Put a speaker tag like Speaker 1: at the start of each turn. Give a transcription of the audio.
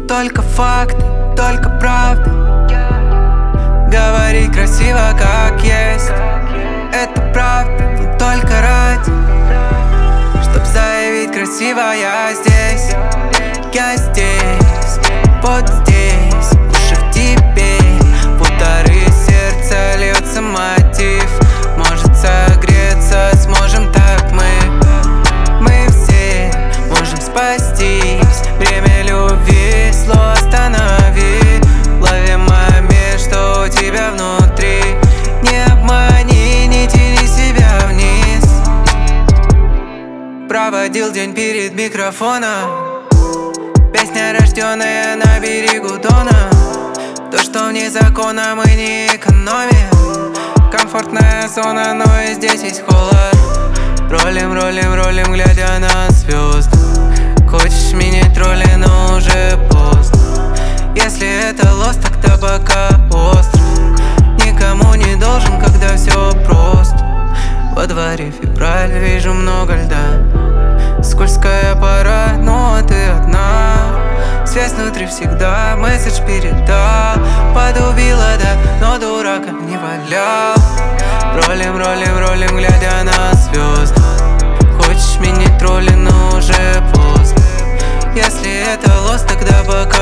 Speaker 1: только факты, только правда. Говорить красиво, как есть, это правда, но только ради. Чтоб заявить красиво, я здесь, вот здесь. Уши в тебе, в удары сердца льется мотив. Может согреться, сможем так мы все можем спастись. Время любви, зло останови. Лови момент, что у тебя внутри. Не обмани, не тяни себя вниз. Проводил день перед микрофоном. Песня, рожденная на берегу Дона. То, что вне закона, мы не экономим. Комфортная зона, но и здесь есть холод. Ролим, глядя на звезды. Хочешь менять роли, но уже поздно. Если это лост, тогда пока остров. Никому не должен, когда все просто. Во дворе февраль, вижу много льда. Скользкая пора, но ты одна. Связь внутри всегда, месседж передал. Подубила, да, но дурака не валял. Ролим, глядя на звезды. Хочешь менять роли, но уже поздно. Если это лост, тогда пока